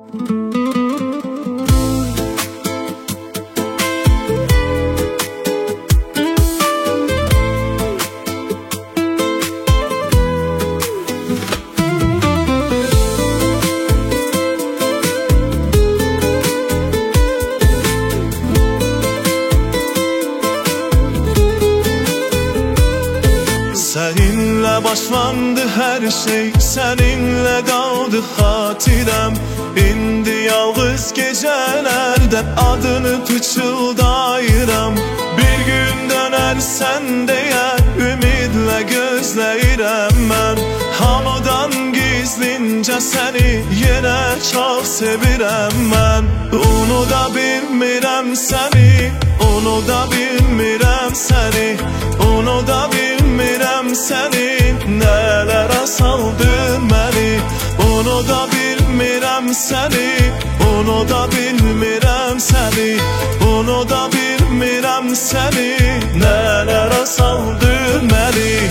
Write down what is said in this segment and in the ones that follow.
Seninle başlandı her şey, seninle kaldı hatirem. İndi yalnız gecelerden adını pıçıldayıram. Bir gün dönersen diye ümidle gözleyirem ben. Hamıdan gizlince seni yine çok sevirem ben. Onu da bilmirem seni, onu da bilmirem seni, onu da bilmirem seni, nelere saldın beni. Onu da bilmirem seni, onu da bilmirem seni, onu da bilmirem seni, nelere saldın beni.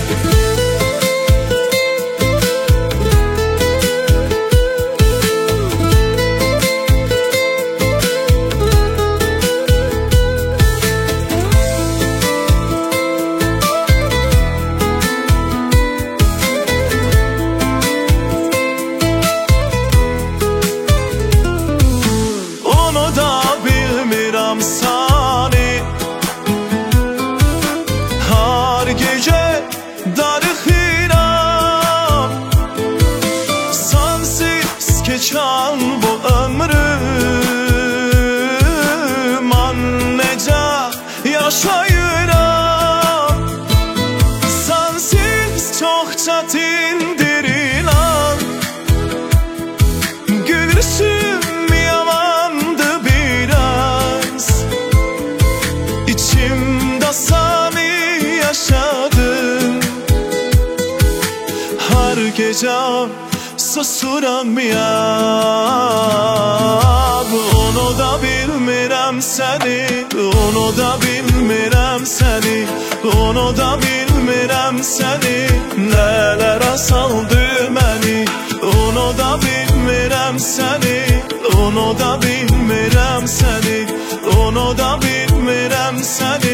Sani har gece darıxıram, sensiz keçən bu ömrüm, an necə yaşayıram. Sensiz çox çətindir inan, gülüşüm İçimde seni yaşadım, her gece susuram ya. Onu da bilmirem seni, onu da bilmirem seni, onu da bilmirem seni, nelere saldı beni. Onu da bilmirem seni, onu da bilmirem seni, onu da bilmirem seni,